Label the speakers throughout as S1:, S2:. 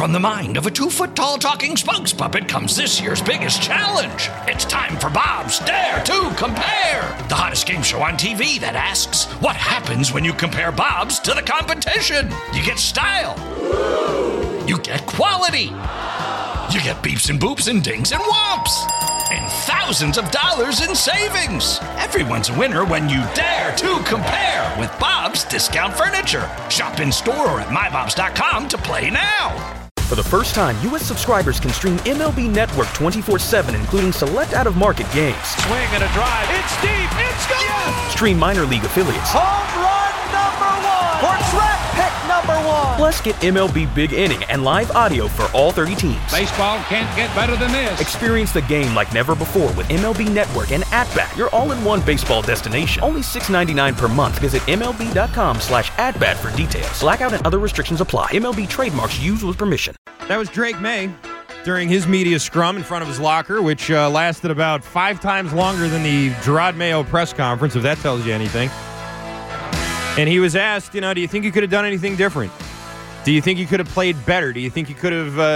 S1: From the mind of a 2-foot-tall talking spokes puppet comes this year's biggest challenge. It's time for Bob's Dare to Compare, the hottest game show on TV that asks, what happens when you compare Bob's to the competition? You get style. You get quality. You get beeps and boops and dings and whomps. And thousands of dollars in savings. Everyone's a winner when you dare to compare with Bob's Discount Furniture. Shop in store or at mybobs.com to play now.
S2: For the first time, U.S. subscribers can stream MLB Network 24/7, including select out-of-market games.
S3: Swing and a drive. It's deep. It's gone. Yes!
S2: Stream minor league affiliates.
S3: Home run number 1. Or track pick number 1.
S2: Plus, get MLB Big Inning and live audio for all 30 teams.
S3: Baseball can't get better than this.
S2: Experience the game like never before with MLB Network and At-Bat, your all-in-one baseball destination. Only $6.99 per month. Visit MLB.com/atbat for details. Blackout and other restrictions apply. MLB trademarks used with permission.
S4: That was Drake May during his media scrum in front of his locker, which lasted about 5 times longer than the Gerard Mayo press conference, if that tells you anything. And he was asked, do you think you could have done anything different? Do you think you could have played better? Do you think you could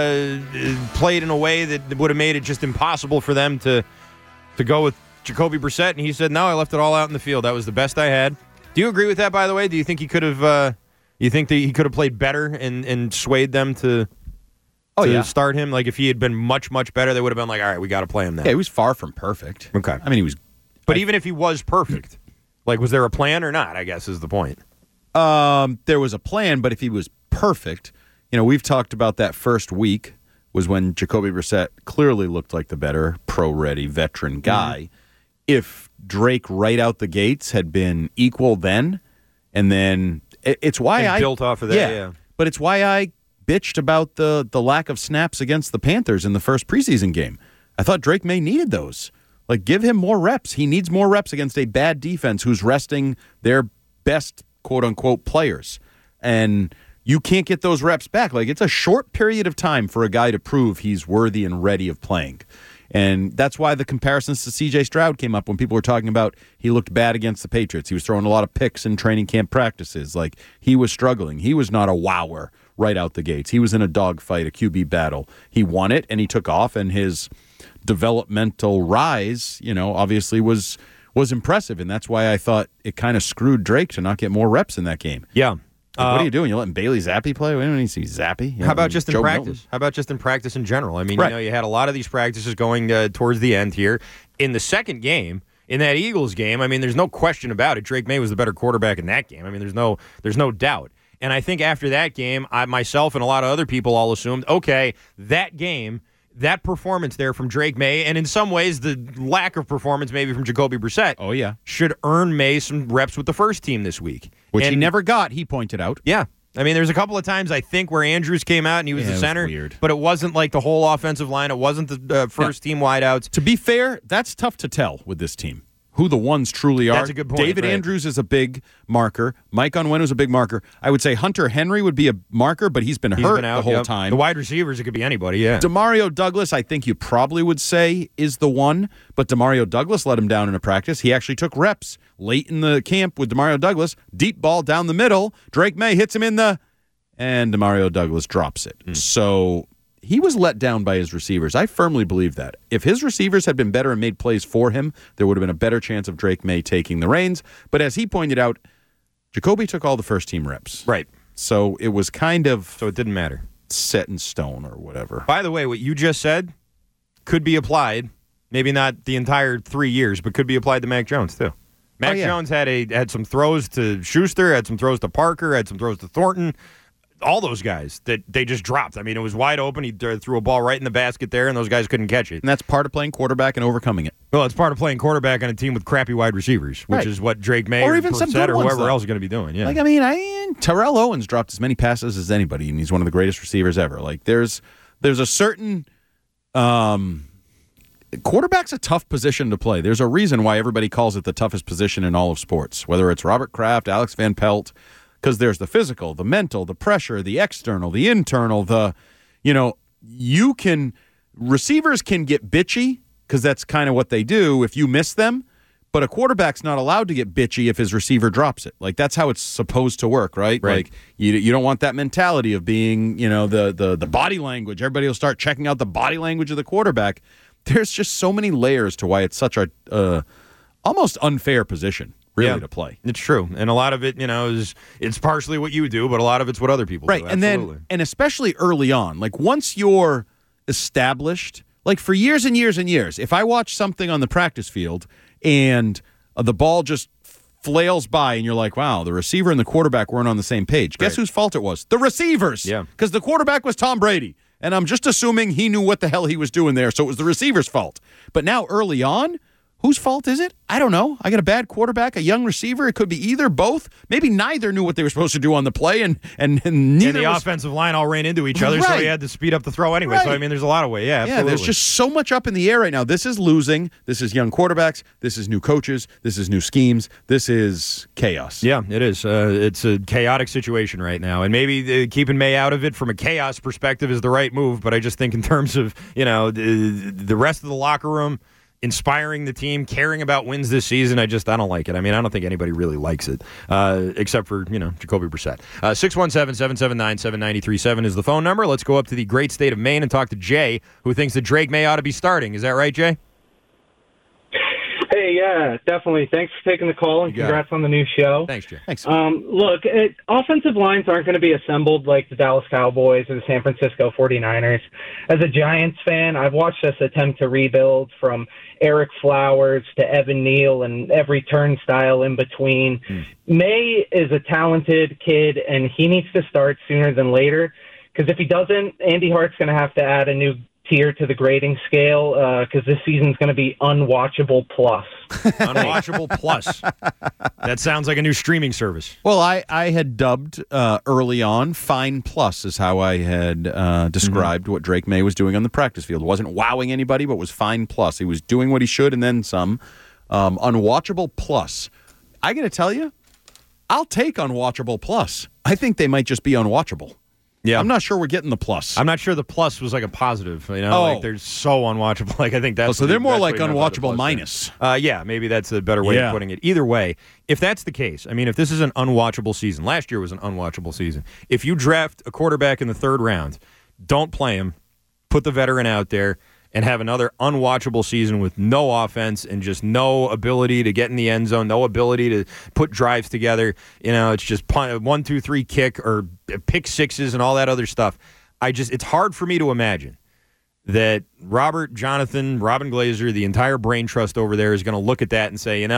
S4: have played in a way that would have made it just impossible for them to go with Jacoby Brissett? And he said, no, I left it all out in the field. That was the best I had. Do you agree with that, by the way? Do you think he could have you think that he could have played better and swayed them to start him? Like, if he had been much, much better, they would have been like, all right, we got to play him now.
S5: Yeah, he was far from perfect.
S4: Okay.
S5: I mean, he was...
S4: But even if he was perfect, like, was there a plan or not, I guess, is the point.
S5: There was a plan, but if he was perfect, we've talked about that first week was when Jacoby Brissett clearly looked like the better pro-ready veteran guy. Mm-hmm. If Drake right out the gates had been equal then, and then it's why I
S4: built off of that, yeah.
S5: But it's why I bitched about the lack of snaps against the Panthers in the first preseason game. I thought Drake May needed those. Like, give him more reps. He needs more reps against a bad defense who's resting their best, quote-unquote, players. And you can't get those reps back. Like, it's a short period of time for a guy to prove he's worthy and ready of playing. And that's why the comparisons to C.J. Stroud came up when people were talking about he looked bad against the Patriots. He was throwing a lot of picks in training camp practices. Like, he was struggling. He was not a wower right out the gates. He was in a dogfight, a QB battle. He won it, and he took off, and his developmental rise, obviously was impressive. And that's why I thought it kind of screwed Drake to not get more reps in that game.
S4: Yeah.
S5: What are you doing? You're letting Bailey Zappi play? We don't need to see Zappi.
S4: How about just in practice? Milton. How about just in practice in general? I mean, you had a lot of these practices going towards the end here. In the second game, in that Eagles game, I mean, there's no question about it. Drake May was the better quarterback in that game. I mean, there's no doubt. And I think after that game, I myself and a lot of other people all assumed, okay, that game, that performance there from Drake May, and in some ways the lack of performance maybe from Jacoby Brissett, should earn May some reps with the first team this week.
S5: Which he never got, he pointed out.
S4: Yeah. I mean, there's a couple of times, I think, where Andrews came out and he was the center,
S5: weird.
S4: But it wasn't like the whole offensive line. It wasn't the first-team wideouts.
S5: To be fair, that's tough to tell with this team. Who the ones truly are.
S4: That's a good point.
S5: David Andrews is a big marker. Mike Onwenu is a big marker. I would say Hunter Henry would be a marker, but he's been hurt
S4: out,
S5: the whole time.
S4: The wide receivers, it could be anybody, yeah.
S5: Demario Douglas, I think you probably would say, is the one, but Demario Douglas let him down in a practice. He actually took reps late in the camp with Demario Douglas. Deep ball down the middle. Drake May hits him and Demario Douglas drops it. So he was let down by his receivers. I firmly believe that. If his receivers had been better and made plays for him, there would have been a better chance of Drake May taking the reins. But as he pointed out, Jacoby took all the first-team reps.
S4: Right.
S5: So it was kind of...
S4: So it didn't matter.
S5: Set in stone or whatever.
S4: By the way, what you just said could be applied, maybe not the entire 3 years, but could be applied to Mac Jones, too. Mac Jones had some throws to Schuster, had some throws to Parker, had some throws to Thornton. All those guys that they just dropped. I mean, it was wide open. He threw a ball right in the basket there, and those guys couldn't catch it.
S5: And that's part of playing quarterback and overcoming it.
S4: Well, it's part of playing quarterback on a team with crappy wide receivers, which is what Drake May
S5: or even some good
S4: or
S5: ones,
S4: whoever else is going to be doing. Yeah.
S5: Like, I mean, Terrell Owens dropped as many passes as anybody, and he's one of the greatest receivers ever. Like, there's a certain quarterback's a tough position to play. There's a reason why everybody calls it the toughest position in all of sports, whether it's Robert Kraft, Alex Van Pelt, because there's the physical, the mental, the pressure, the external, the internal, receivers can get bitchy because that's kind of what they do if you miss them, But a quarterback's not allowed to get bitchy if his receiver drops it. Like, that's how it's supposed to work, right? Like, you don't want that mentality of being, the body language. Everybody will start checking out the body language of the quarterback. There's just so many layers to why it's such a almost unfair position, really, to play.
S4: It's true. And a lot of it, it's partially what you do, but a lot of it's what other people do.
S5: Right. And especially early on, like once you're established, like for years and years and years, if I watch something on the practice field and the ball just flails by and you're like, wow, the receiver and the quarterback weren't on the same page. Guess whose fault it was? The receivers.
S4: Yeah.
S5: Because the quarterback was Tom Brady. And I'm just assuming he knew what the hell he was doing there, so it was the receiver's fault. But now early on, whose fault is it? I don't know. I got a bad quarterback, a young receiver. It could be either, both. Maybe neither knew what they were supposed to do on the play, and neither.
S4: The offensive line all ran into each other, so he had to speed up the throw anyway.
S5: Right.
S4: So, there's a lot of ways. Yeah, absolutely.
S5: Yeah, there's just so much up in the air right now. This is losing. This is young quarterbacks. This is new coaches. This is new schemes. This is chaos.
S4: Yeah, it is. It's a chaotic situation right now. And maybe keeping May out of it from a chaos perspective is the right move, but I just think in terms of, the rest of the locker room, inspiring the team, caring about wins this season, I don't like it. I don't think anybody really likes it, except for, Jacoby Brissett. 617-779-7937 is the phone number. Let's go up to the great state of Maine and talk to Jay, who thinks that Drake May ought to be starting. Is that right, Jay?
S6: Hey, yeah, definitely. Thanks for taking the call, and congrats on the new show.
S4: Thanks, Jay.
S5: Thanks.
S6: Look, offensive lines aren't going to be assembled like the Dallas Cowboys or the San Francisco 49ers. As a Giants fan, I've watched us attempt to rebuild from Eric Flowers to Evan Neal and every turnstile in between. May is a talented kid, and he needs to start sooner than later, because if he doesn't, Andy Hart's going to have to add a new tier to the grading scale, because this season's going to be unwatchable plus.
S4: Unwatchable plus. That sounds like a new streaming service.
S5: Well, I had dubbed early on Fine Plus is how I had described what Drake May was doing on the practice field. It wasn't wowing anybody, but was Fine Plus. He was doing what he should and then some. Unwatchable plus. I got to tell you, I'll take Unwatchable plus. I think they might just be unwatchable. Yeah, I'm not sure we're getting the plus.
S4: I'm not sure the plus was like a positive. Like they're so unwatchable. Like I think that's
S5: so they're more like unwatchable minus.
S4: Yeah, maybe that's a better way of putting it. Either way, if that's the case, if this is an unwatchable season, last year was an unwatchable season. If you draft a quarterback in the third round, don't play him, put the veteran out there, and have another unwatchable season with no offense and just no ability to get in the end zone, no ability to put drives together. It's just 1, 2, 3 kick or pick sixes and all that other stuff. It's hard for me to imagine that Robin Glazer, the entire brain trust over there, is going to look at that and say,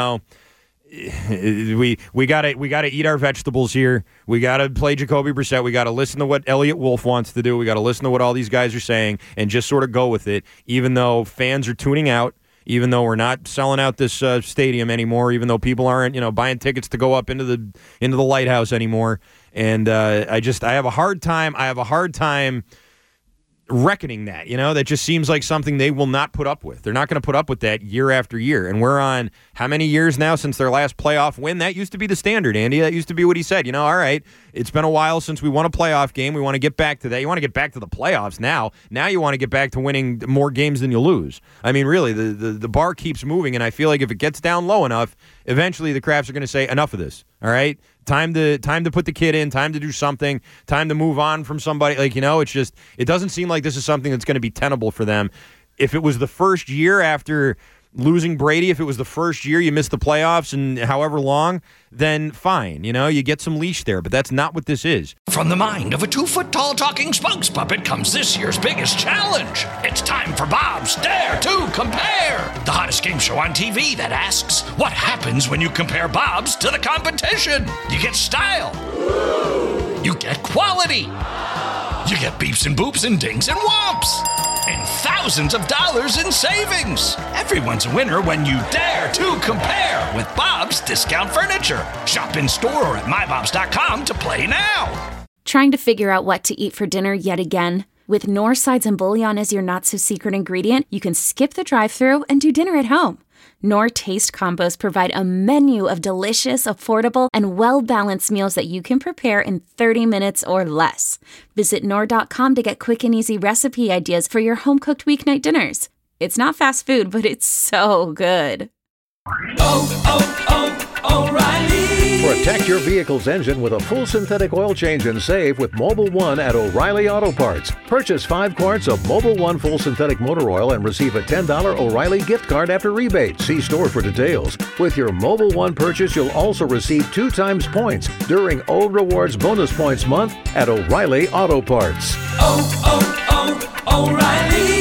S4: we gotta eat our vegetables here. We gotta play Jacoby Brissett. We gotta listen to what Elliott Wolf wants to do. We gotta listen to what all these guys are saying and just sort of go with it, even though fans are tuning out, even though we're not selling out this stadium anymore, even though people aren't buying tickets to go up into the lighthouse anymore. And I have a hard time reckoning that, that just seems like something they will not put up with. They're not going to put up with that year after year. And we're on how many years now since their last playoff win? That used to be the standard, Andy. That used to be what he said. All right, it's been a while since we won a playoff game. We want to get back to that. You want to get back to the playoffs now. Now you want to get back to winning more games than you lose. Really, the bar keeps moving, and I feel like if it gets down low enough, eventually the Crafts are going to say, enough of this. All right? Time to put the kid in, time to do something, time to move on from somebody. It's just, it doesn't seem like this is something that's going to be tenable for them. If it was the first year after losing Brady, if it was the first year you missed the playoffs and however long, then fine. You get some leash there, but that's not what this is.
S1: From the mind of a 2-foot-tall talking spokes puppet comes this year's biggest challenge. It's time for Bob's Dare to Compare, the hottest game show on TV that asks, what happens when you compare Bob's to the competition? You get style. You get quality. You get beeps and boops and dings and whomps. And thousands of dollars in savings. Everyone's a winner when you dare to compare with Bob's Discount Furniture. Shop in store or at mybobs.com to play now.
S7: Trying to figure out what to eat for dinner yet again? With Knorr sides and bouillon as your not-so-secret ingredient, you can skip the drive-thru and do dinner at home. Knorr Taste Combos provide a menu of delicious, affordable, and well-balanced meals that you can prepare in 30 minutes or less. Visit Knorr.com to get quick and easy recipe ideas for your home-cooked weeknight dinners. It's not fast food, but it's so good.
S8: O'Reilly. Protect your vehicle's engine with a full synthetic oil change and save with Mobil 1 at O'Reilly Auto Parts. Purchase 5 quarts of Mobil 1 full synthetic motor oil and receive a $10 O'Reilly gift card after rebate. See store for details. With your Mobil 1 purchase, you'll also receive 2 times points during O Rewards Bonus Points Month at O'Reilly Auto Parts.
S3: O'Reilly.